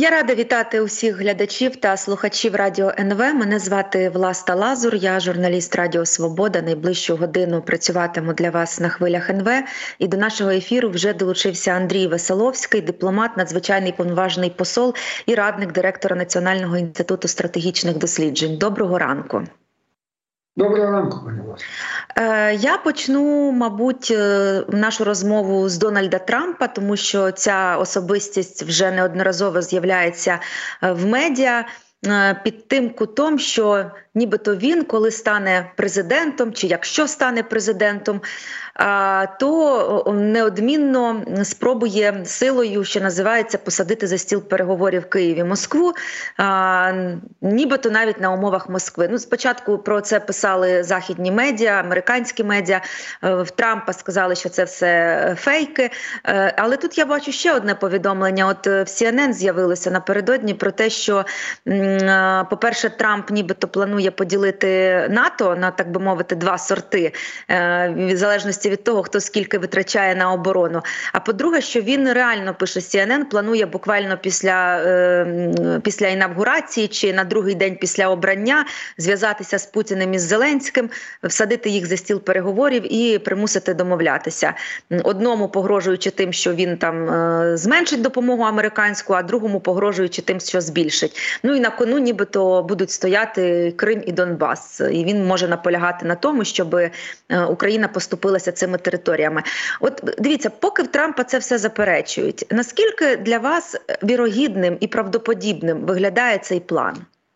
Я рада вітати усіх глядачів та слухачів Радіо НВ. Мене звати Власта Лазур, я журналіст Радіо Свобода. Найближчу годину працюватиму для вас на хвилях НВ. І до нашого ефіру вже долучився Андрій Веселовський, дипломат, надзвичайний повноважений посол і радник директора Національного інституту стратегічних досліджень. Доброго ранку. Доброго ранку, пані Власне. Я почну, мабуть, нашу розмову з Дональда Трампа, тому що ця особистість вже неодноразово з'являється в медіа під тим кутом, що нібито він, коли стане президентом, чи якщо стане президентом, то неодмінно спробує силою, що називається, посадити за стіл переговорів Києві Москву, нібито навіть на умовах Москви. Ну, спочатку про це писали західні медіа, американські медіа, в Трампа сказали, що це все фейки. Але тут я бачу ще одне повідомлення. От в CNN з'явилося напередодні про те, що, по-перше, Трамп нібито планує поділити НАТО на, так би мовити, два сорти, в залежності від того, хто скільки витрачає на оборону. А по-друге, що він реально, пише CNN, планує буквально після інавгурації чи на другий день після обрання зв'язатися з Путіним і з Зеленським, всадити їх за стіл переговорів і примусити домовлятися. Одному погрожуючи тим, що він там зменшить допомогу американську, а другому погрожуючи тим, що збільшить. Ну і на кону нібито будуть стояти Крим і Донбас. І він може наполягати на тому, щоб Україна поступилася цими територіями. От дивіться, поки в Трампа це все заперечують, наскільки для вас вірогідним і правдоподібним виглядає цей план?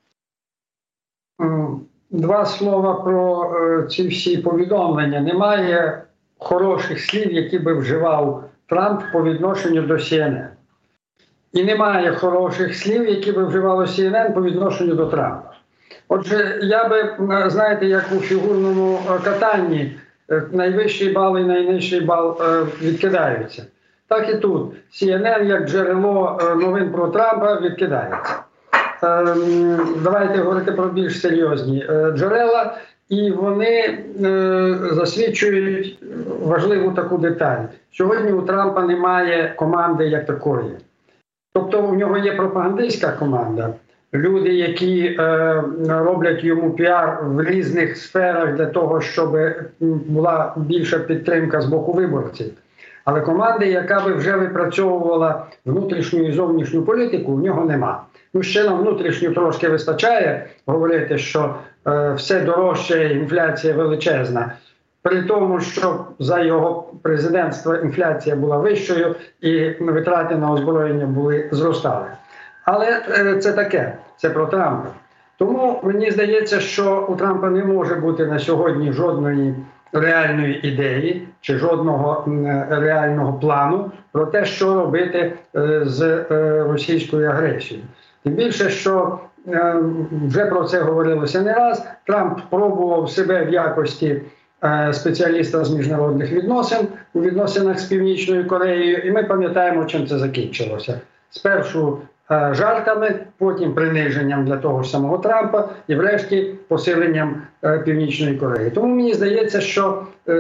Два слова про ці всі повідомлення. Немає хороших слів, які би вживав Трамп по відношенню до CNN. І немає хороших слів, які би вживало CNN по відношенню до Трампа. Отже, я би, знаєте, як у фігурному катанні, найвищий бал і найнижчий бал відкидаються. Так і тут. CNN як джерело новин про Трампа відкидається. Давайте говорити про більш серйозні джерела. І вони засвідчують важливу таку деталь. Сьогодні у Трампа немає команди як такої. Тобто у нього є пропагандистська команда. Люди, які роблять йому піар в різних сферах для того, щоб була більша підтримка з боку виборців. Але команди, яка би вже випрацьовувала внутрішню і зовнішню політику, у нього нема. Ну, ще нам внутрішню трошки вистачає говорити, що все дорожче, інфляція величезна. При тому, що за його президентства інфляція була вищою і витрати на озброєння зростали. Але це таке, це про Трампа. Тому мені здається, що у Трампа не може бути на сьогодні жодної реальної ідеї чи жодного реального плану про те, що робити з російською агресією. Тим більше, що вже про це говорилося не раз, Трамп пробував себе в якості спеціаліста з міжнародних відносин у відносинах з Північною Кореєю, і ми пам'ятаємо, чим це закінчилося. Спершу жартами, потім приниженням для того ж самого Трампа і врешті посиленням Північної Кореї. Тому мені здається, що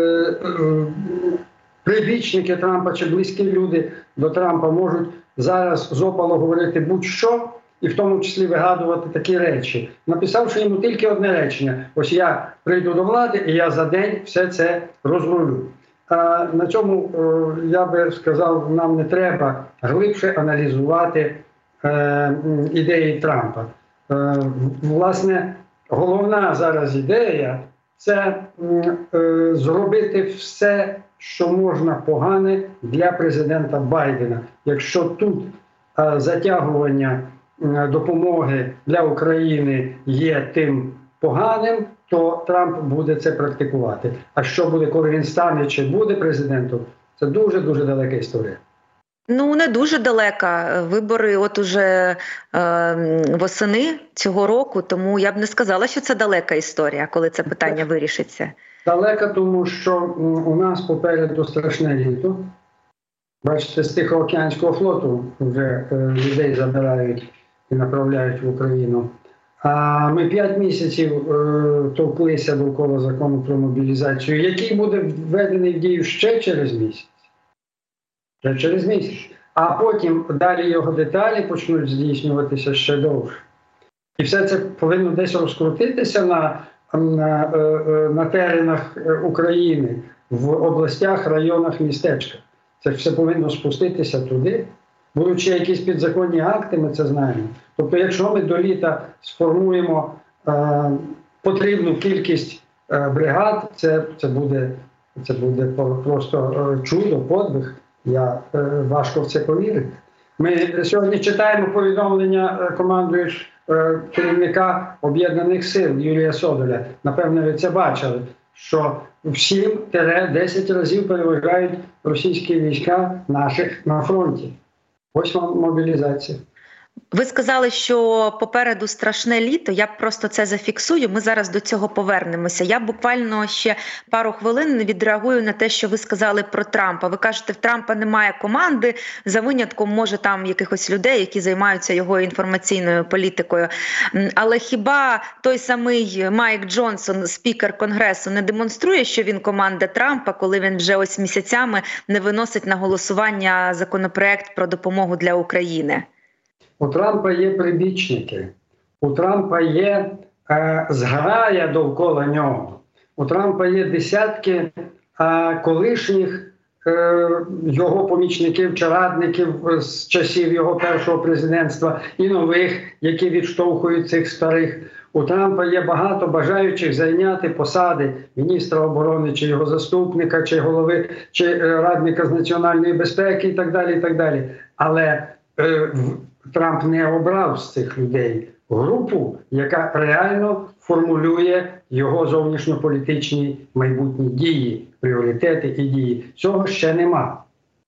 прибічники Трампа чи близькі люди до Трампа можуть зараз з опалу говорити будь-що, і в тому числі вигадувати такі речі, написавши йому тільки одне речення: ось я прийду до влади і я за день все це розрулю. На цьому, я би сказав, нам не треба глибше аналізувати ідеї Трампа. Власне, головна зараз ідея – це зробити все, що можна погане для президента Байдена. Якщо тут затягування допомоги для України є тим поганим, то Трамп буде це практикувати. А що буде, коли він стане чи буде президентом, це дуже-дуже далека історія. Ну, не дуже далека. Вибори от уже восени цього року, тому я б не сказала, що це далека історія, коли це питання вирішиться. Далека, тому що у нас попереду страшне літо. Бачите, з Тихоокеанського флоту вже людей забирають і направляють в Україну. А ми 5 місяців товклися довкола закону про мобілізацію, який буде введений в дію ще через місяць. Через місяць. а потім далі його деталі почнуть здійснюватися ще довше. І все це повинно десь розкрутитися на теренах України, в областях, районах, містечках. Це все повинно спуститися туди. Будуть ще якісь підзаконні акти, ми це знаємо. Тобто, якщо ми до літа сформуємо потрібну кількість бригад, це буде просто чудо, подвиг. Важко в це повірити. Ми сьогодні читаємо повідомлення керівника Об'єднаних сил Юрія Содоля. Напевно, ви це бачили, що в 7-10 разів переважають російські війська наших на фронті. Ось вам мобілізація. Ви сказали, що попереду страшне літо, я просто це зафіксую, ми зараз до цього повернемося. Я буквально ще пару хвилин відреагую на те, що ви сказали про Трампа. Ви кажете, в Трампа немає команди, за винятком, може, там якихось людей, які займаються його інформаційною політикою. Але хіба той самий Майк Джонсон, спікер Конгресу, не демонструє, що він команда Трампа, коли він вже ось місяцями не виносить на голосування законопроект про допомогу для України? У Трампа є прибічники, у Трампа є зграя довкола нього, у Трампа є десятки колишніх його помічників чи радників з часів його першого президентства і нових, які відштовхують цих старих. У Трампа є багато бажаючих зайняти посади міністра оборони, чи його заступника, чи голови, чи радника з національної безпеки і так далі, і так далі. Але Трамп не обрав з цих людей групу, яка реально формулює його зовнішньополітичні майбутні дії, пріоритети і дії. Цього ще нема.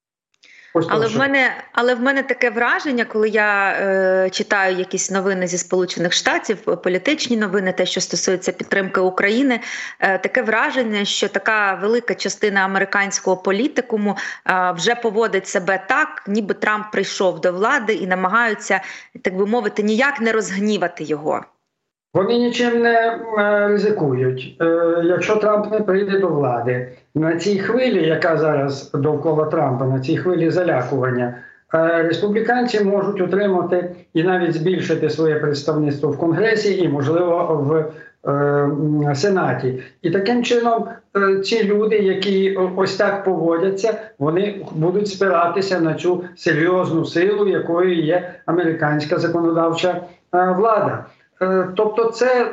Але в мене таке враження, коли я читаю якісь новини зі Сполучених Штатів, політичні новини, те, що стосується підтримки України, таке враження, що така велика частина американського політикуму вже поводить себе так, ніби Трамп прийшов до влади і намагаються, так би мовити, ніяк не розгнівати його. Вони нічим не ризикують. Якщо Трамп не прийде до влади, на цій хвилі, яка зараз довкола Трампа, на цій хвилі залякування, республіканці можуть отримати і навіть збільшити своє представництво в Конгресі і, можливо, в Сенаті. І таким чином ці люди, які ось так поводяться, вони будуть спиратися на цю серйозну силу, якою є американська законодавча влада. Тобто це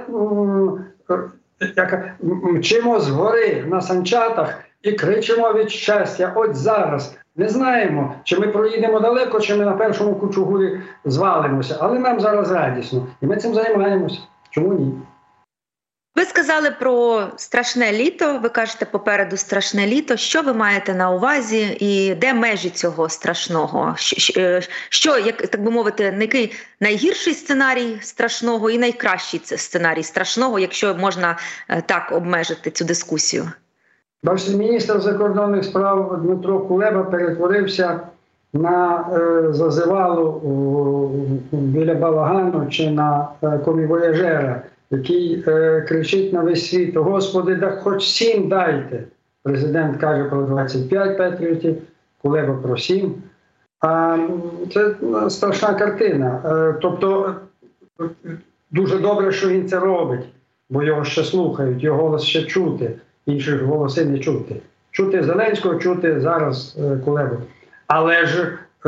мчимо згори на санчатах і кричимо від щастя. От зараз не знаємо, чи ми проїдемо далеко, чи ми на першому кучугурі звалимося. Але нам зараз радісно. І ми цим займаємося. Чому ні? Ви сказали про страшне літо, ви кажете попереду страшне літо. Що ви маєте на увазі і де межі цього страшного? Що, як так би мовити, який найгірший сценарій страшного і найкращий сценарій страшного, якщо можна так обмежити цю дискусію? Бачите, міністр закордонних справ Дмитро Кулеба перетворився на зазивалу біля балагану чи на комівояжера, який кричить на весь світ: «Господи, да хоч 7 дайте!» Президент каже про 25 патріотів, Кулеба про 7. Це страшна картина. Тобто дуже добре, що він це робить, бо його ще слухають, його голос ще чути, інших голоси не чути. Чути Зеленського, чути зараз Кулебу. Але ж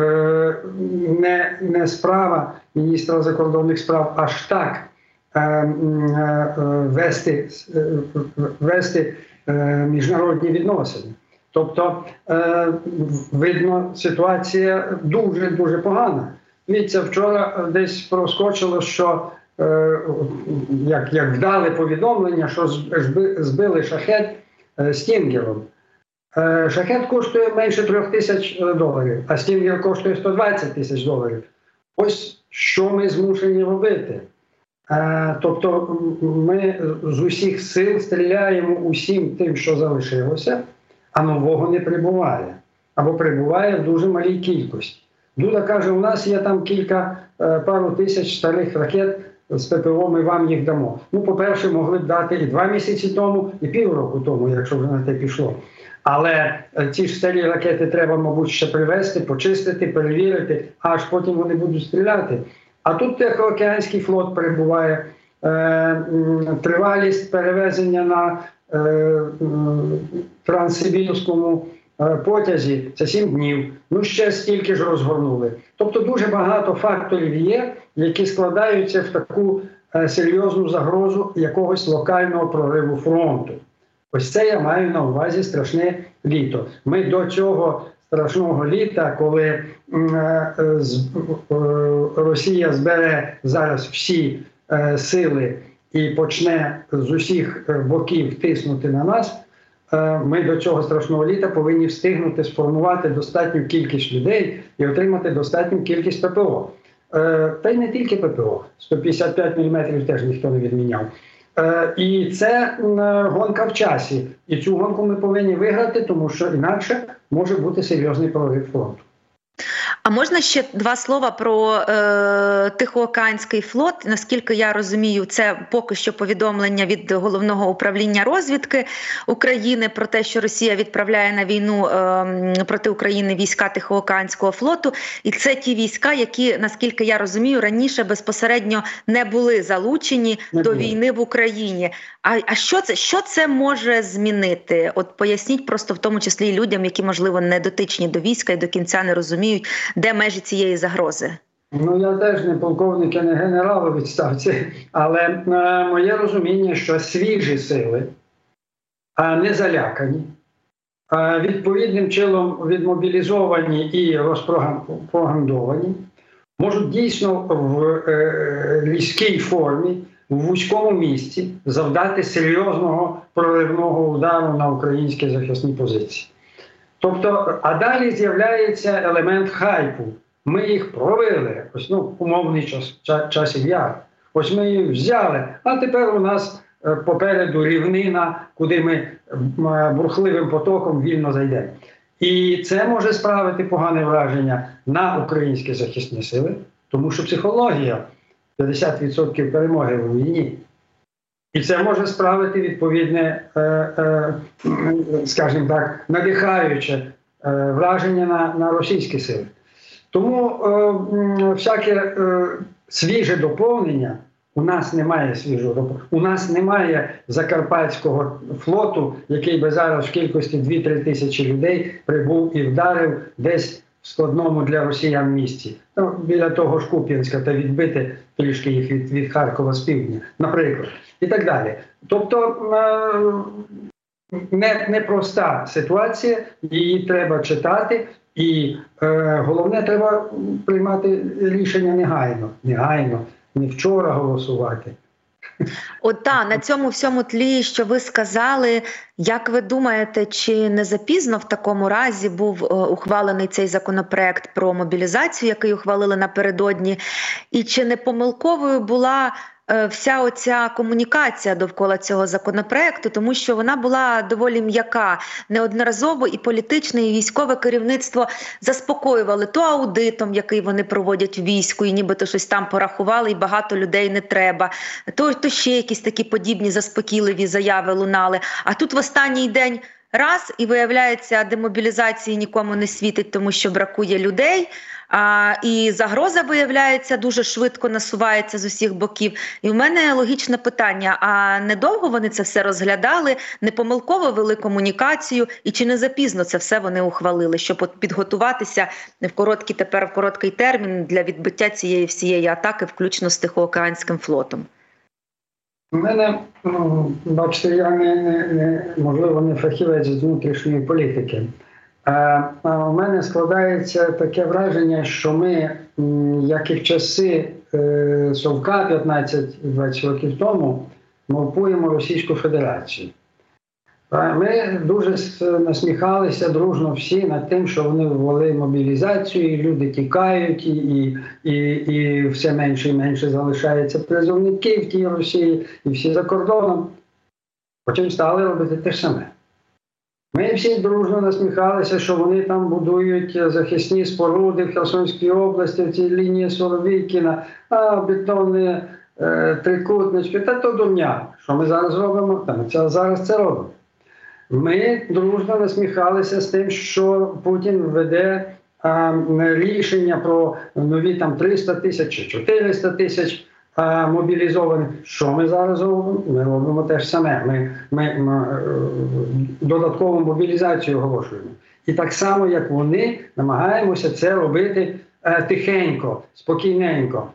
не справа міністра закордонних справ аж так вести міжнародні відносини. Тобто, видно, ситуація дуже погана. Дивіться, вчора десь проскочило, що як вдали повідомлення, що збили шахет Стінгером. Шахет коштує менше $3000, а Стінгер коштує $120 000. Ось що ми змушені робити. Тобто ми з усіх сил стріляємо усім тим, що залишилося, а нового не прибуває. Або прибуває в дуже малій кількості. Дуда каже, у нас є там пару тисяч старих ракет з ППО, ми вам їх дамо. Ну, по-перше, могли б дати і 2 місяці тому, і півроку тому, якщо вже на те пішло. Але ці ж старі ракети треба, мабуть, ще привезти, почистити, перевірити, аж потім вони будуть стріляти. А тут Тихоокеанський флот перебуває, тривалість перевезення на Транссибірському потязі – це 7 днів. Ну, ще стільки ж розгорнули. Тобто дуже багато факторів є, які складаються в таку серйозну загрозу якогось локального прориву фронту. Ось це я маю на увазі страшне літо. Ми до цього страшного літа, коли Росія збере зараз всі сили і почне з усіх боків тиснути на нас, ми до цього страшного літа повинні встигнути сформувати достатню кількість людей і отримати достатню кількість ППО. Та й не тільки ППО, 155 мм теж ніхто не відміняв. І це гонка в часі. І цю гонку ми повинні виграти, тому що інакше може бути серйозний прорив фронту. А можна ще 2 слова про Тихоокеанський флот? Наскільки я розумію, це поки що повідомлення від Головного управління розвідки України про те, що Росія відправляє на війну проти України війська Тихоокеанського флоту. І це ті війська, які, наскільки я розумію, раніше безпосередньо не були залучені до війни в Україні. А що це може змінити? От поясніть просто в тому числі і людям, які, можливо, не дотичні до війська і до кінця не розуміють, де межі цієї загрози. Ну, я теж не полковник, я не генерал у відставці, але моє розуміння, що свіжі сили, не залякані, відповідним чином відмобілізовані і розпропагандовані, можуть дійсно в військовій формі, в вузькому місці завдати серйозного проривного удару на українські захисні позиції. Тобто, а далі з'являється елемент хайпу. Ми їх провели, ось, умовний часів яр. Ось ми їх взяли, а тепер у нас попереду рівнина, куди ми бурхливим потоком вільно зайдемо. І це може справити погане враження на українські захисні сили, тому що психологія 50% перемоги в війні. І це може справити відповідне, скажімо так, надихаюче враження на російські сили. Тому всяке свіже доповнення, у нас немає свіжого доповнення, у нас немає Закарпатського флоту, який би зараз в кількості 2-3 тисячі людей прибув і вдарив десь в складному для росіян місці. Біля того ж Куп'янська та відбити трішки їх від Харкова з півдня, наприклад. І так далі. Тобто непроста ситуація, її треба читати, і головне, треба приймати рішення негайно, не вчора голосувати. На цьому всьому тлі, що ви сказали, як ви думаєте, чи не запізно в такому разі був ухвалений цей законопроект про мобілізацію, який ухвалили напередодні, і чи не помилковою була вся оця комунікація довкола цього законопроекту, тому що вона була доволі м'яка. Неодноразово і політичне, і військове керівництво заспокоювали то аудитом, який вони проводять в війську, і нібито щось там порахували, і багато людей не треба, то ще якісь такі подібні заспокійливі заяви лунали. А тут в останній день раз, і виявляється, демобілізації нікому не світить, тому що бракує людей. І загроза, виявляється, дуже швидко насувається з усіх боків. І в мене логічне питання, а недовго вони це все розглядали, не помилково вели комунікацію, і чи не запізно це все вони ухвалили, щоб підготуватися в короткий термін для відбиття цієї всієї атаки, включно з Тихоокеанським флотом? У мене, бачите, я можливо, не фахівець з внутрішньої політики. У мене складається таке враження, що ми, як і в часи Совка 15-20 років тому, мовпуємо Російську Федерацію. Ми дуже насміхалися дружно всі над тим, що вони ввели мобілізацію, і люди тікають, і все менше і менше залишається призовників в тій Росії, і всі за кордоном. Потім стали робити те ж саме. Ми всі дружно насміхалися, що вони там будують захисні споруди в Херсонській області, в цій лінії Соловійкіна, бетонні трикутнички, та то дурня. Що ми зараз робимо? Ми зараз це робимо. Ми дружно насміхалися з тим, що Путін веде рішення про нові там 300 тисяч чи 400 тисяч мобілізованих. Що ми зараз робимо? Ми робимо те ж саме. Ми додаткову мобілізацію оголошуємо. І так само, як вони, намагаємося це робити тихенько, спокійненько.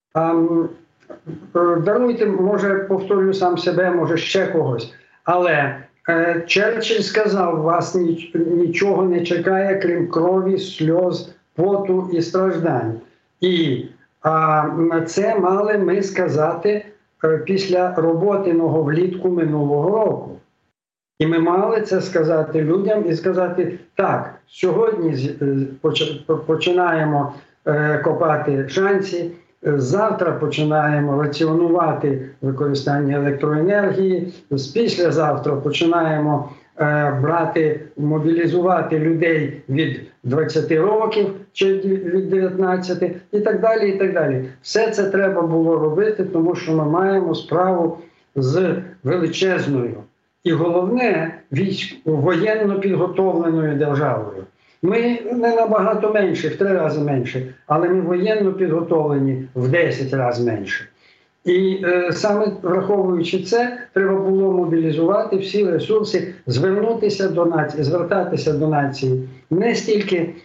Даруйте, може, повторюю сам себе, може ще когось. Але Черчилль сказав, вас нічого не чекає, крім крові, сльоз, поту і страждань. І це мали ми сказати після роботиного влітку минулого року. І ми мали це сказати людям і сказати, так, сьогодні починаємо копати шанці, завтра починаємо раціонувати використання електроенергії, післязавтра починаємо мобілізувати людей від 20 років чи від 19 і так далі, і так далі. Все це треба було робити, тому що ми маємо справу з величезною і головне, воєнно підготовленою державою. Ми не набагато менше, в 3 рази менше, але ми воєнно підготовлені в 10 разів менше. І саме враховуючи це, треба було мобілізувати всі ресурси, звертатися до нації не стільки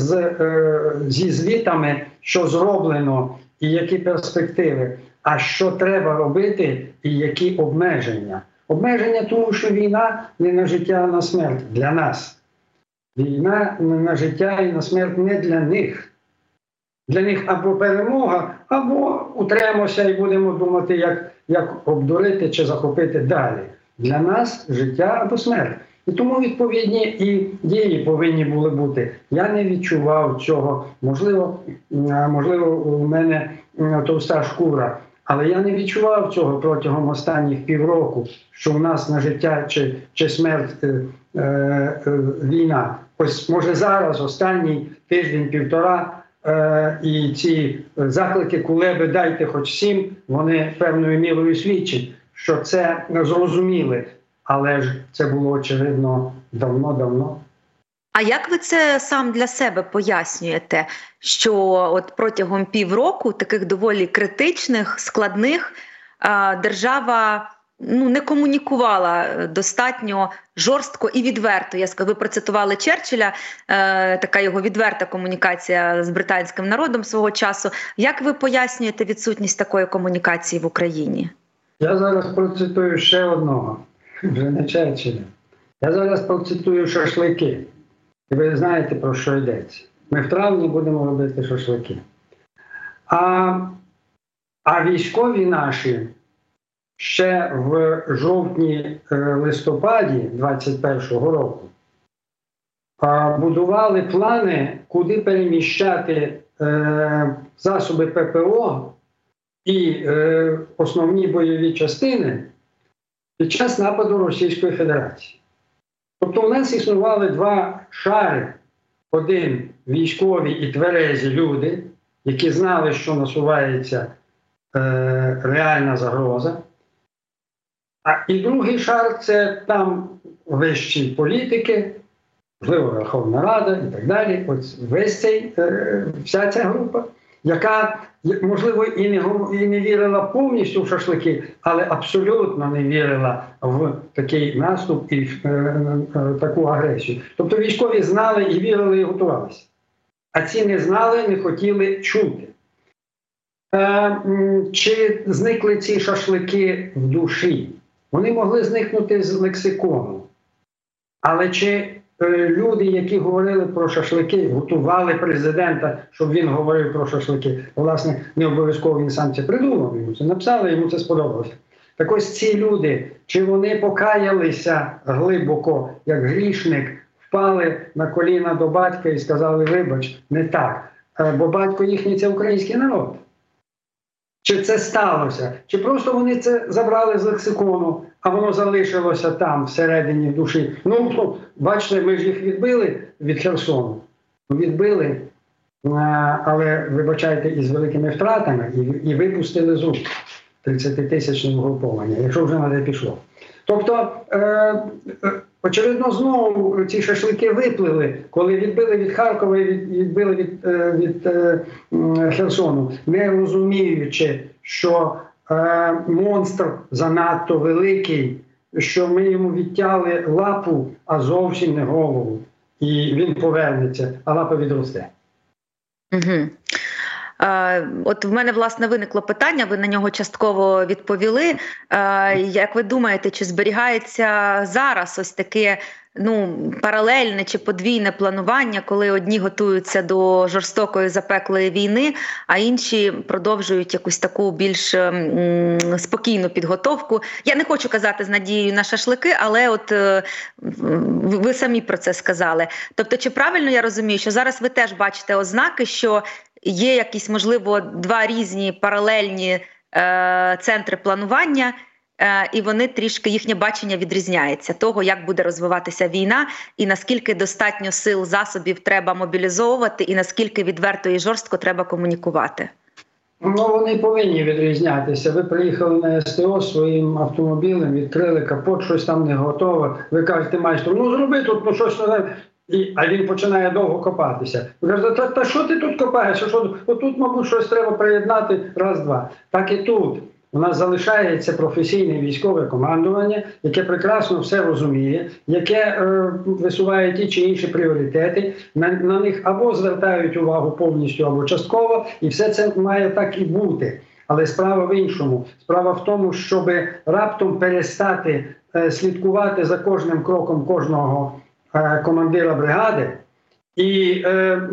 зі звітами, що зроблено і які перспективи, а що треба робити і які обмеження. Обмеження тому, що війна не на життя, а на смерть для нас. Війна не на життя і на смерть не для них. Для них або перемога, або утремося і будемо думати, як обдурити чи захопити далі. Для нас життя або смерть. І тому відповідні і дії повинні були бути. Я не відчував цього. Можливо, у мене товста шкура. Але я не відчував цього протягом останніх півроку, що в нас на життя чи смерть війна. Ось, може, зараз, останній тиждень-півтора, і ці заклики «Кулеби, дайте хоч 7», вони певною мірою свідчать, що це зрозуміли. Але ж це було, очевидно, давно-давно. А як ви це сам для себе пояснюєте, що от протягом півроку таких доволі критичних, складних, держава не комунікувала достатньо жорстко і відверто? Ви процитували Черчилля, така його відверта комунікація з британським народом свого часу. Як ви пояснюєте відсутність такої комунікації в Україні? Я зараз процитую ще одного, вже не Черчилля. Я зараз процитую шашлики. І ви знаєте, про що йдеться. Ми в травні будемо робити шашлики. А військові наші ще в жовтні-листопаді 21-го року будували плани, куди переміщати засоби ППО і основні бойові частини під час нападу Російської Федерації. Тобто у нас існували 2 шари. Один – військові і тверезі люди, які знали, що насувається реальна загроза. І другий шар – це там вищі політики, можливо, Верховна Рада і так далі. Ось вся ця група, яка, можливо, і не вірила повністю в шашлики, але абсолютно не вірила в такий наступ і в таку агресію. Тобто військові знали і вірили, і готувалися. А ці не знали, не хотіли чути. Чи зникли ці шашлики в душі? Вони могли зникнути з лексикону. Але чи люди, які говорили про шашлики, готували президента, щоб він говорив про шашлики? Власне, не обов'язково він сам це придумав, йому це написали, йому це сподобалося. Так ось ці люди, чи вони покаялися глибоко, як грішник, впали на коліна до батька і сказали: вибач, не так, бо батько їхній – це український народ. Чи це сталося? Чи просто вони це забрали з лексикону, а воно залишилося там, всередині душі? Бачите, ми ж їх відбили від Херсону. Відбили, але, вибачайте, із великими втратами, і випустили з рук 30-тисячне угруповання, якщо вже на те пішло. Тобто, очевидно, знову ці шашлики виплили, коли відбили від Харкова і відбили від Херсону, не розуміючи, що монстр занадто великий, що ми йому відтяли лапу, а зовсім не голову. І він повернеться, а лапа відросте. Угу. От в мене, власне, виникло питання, ви на нього частково відповіли. Як ви думаєте, чи зберігається зараз ось таке паралельне чи подвійне планування, коли одні готуються до жорстокої запеклої війни, а інші продовжують якусь таку більш спокійну підготовку? Я не хочу казати з надією на шашлики, але от ви самі про це сказали. Тобто, чи правильно я розумію, що зараз ви теж бачите ознаки, що є якісь, можливо, два різні паралельні центри планування, і вони трішки, їхнє бачення відрізняється того, як буде розвиватися війна, і наскільки достатньо сил, засобів треба мобілізовувати, і наскільки відверто і жорстко треба комунікувати? Вони повинні відрізнятися. Ви приїхали на СТО своїм автомобілем, відкрили капот, щось там не готове. Ви кажете майстру, зроби тут, щось не... А він починає довго копатися. Ви кажете, та що ти тут копаєш? Отут, мабуть, щось треба приєднати, раз-два. Так і тут. У нас залишається професійне військове командування, яке прекрасно все розуміє, яке висуває ті чи інші пріоритети, на них або звертають увагу повністю, або частково, і все це має так і бути. Але справа в іншому. Справа в тому, щоб раптом перестати слідкувати за кожним кроком кожного командира бригади і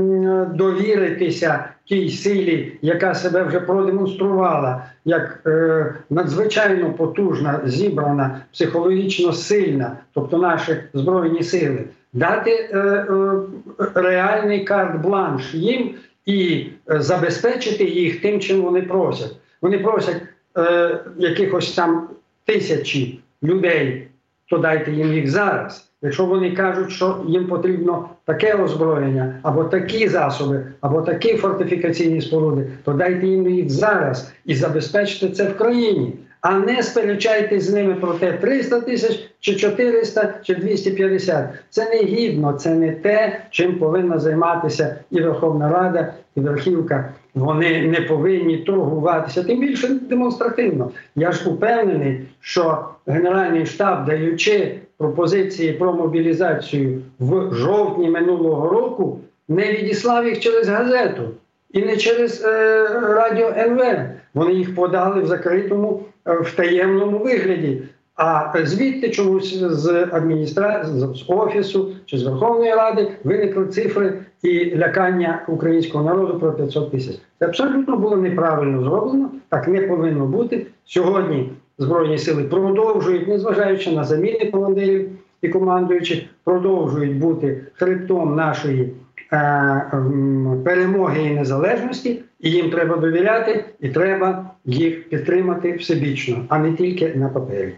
довіритися тій силі, яка себе вже продемонструвала як надзвичайно потужна, зібрана, психологічно сильна, тобто наші Збройні сили, дати реальний карт-бланш їм і забезпечити їх тим, чим вони просять. Вони просять якихось там тисячі людей, то дайте їм їх зараз. Якщо вони кажуть, що їм потрібно таке озброєння, або такі засоби, або такі фортифікаційні споруди, то дайте їм їх зараз і забезпечте це в країні. А не сперечайтесь з ними про те 300 тисяч, чи 400, чи 250. Це не гідно, це не те, чим повинна займатися і Верховна Рада, і Верхівка. Вони не повинні торгуватися, тим більше демонстративно. Я ж упевнений, що Генеральний штаб, даючи пропозиції про мобілізацію в жовтні минулого року, не відіслав їх через газету і не через радіо НВ. Вони їх подали в закритому, в таємному вигляді. А звідти чомусь з з Офісу чи з Верховної Ради виникли цифри і лякання українського народу про 500 тисяч. Це абсолютно було неправильно зроблено, так не повинно бути. Сьогодні Збройні сили продовжують, незважаючи на заміни командирів і командуючих, продовжують бути хребтом нашої перемоги і незалежності, і їм треба довіряти, і треба їх підтримати всебічно, а не тільки на папері.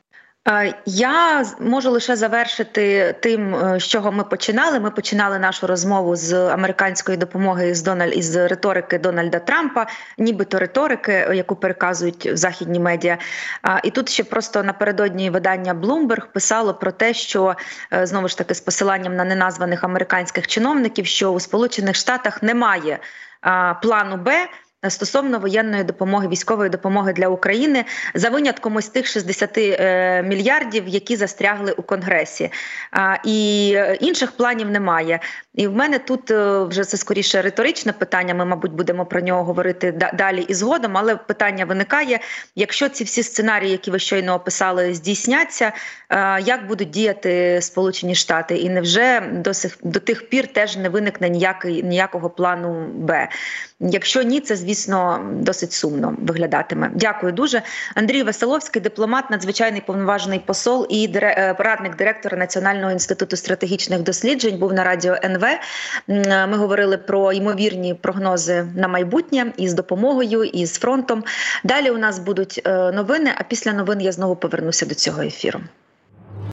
Я можу лише завершити тим, з чого ми починали. Ми починали нашу розмову з американської допомоги із риторики Дональда Трампа, нібито риторики, яку переказують західні медіа. І тут ще просто напередодні видання Bloomberg писало про те, що, знову ж таки, з посиланням на неназваних американських чиновників, що у Сполучених Штатах немає плану «Б», стосовно воєнної допомоги, військової допомоги для України, за винятком ось тих 60 мільярдів, які застрягли у Конгресі. І інших планів немає. І в мене тут вже це скоріше риторичне питання, ми, мабуть, будемо про нього говорити далі і згодом, але питання виникає, якщо ці всі сценарії, які ви щойно описали, здійсняться, як будуть діяти Сполучені Штати? І невже до тих пір теж не виникне ніякого плану «Б»? Якщо ні, це, звісно, досить сумно виглядатиме. Дякую дуже. Андрій Веселовський, дипломат, надзвичайний повноважений посол і радник директора Національного інституту стратегічних досліджень, був на радіо НВ. Ми говорили про ймовірні прогнози на майбутнє із допомогою, і з фронтом. Далі у нас будуть новини, а після новин я знову повернуся до цього ефіру.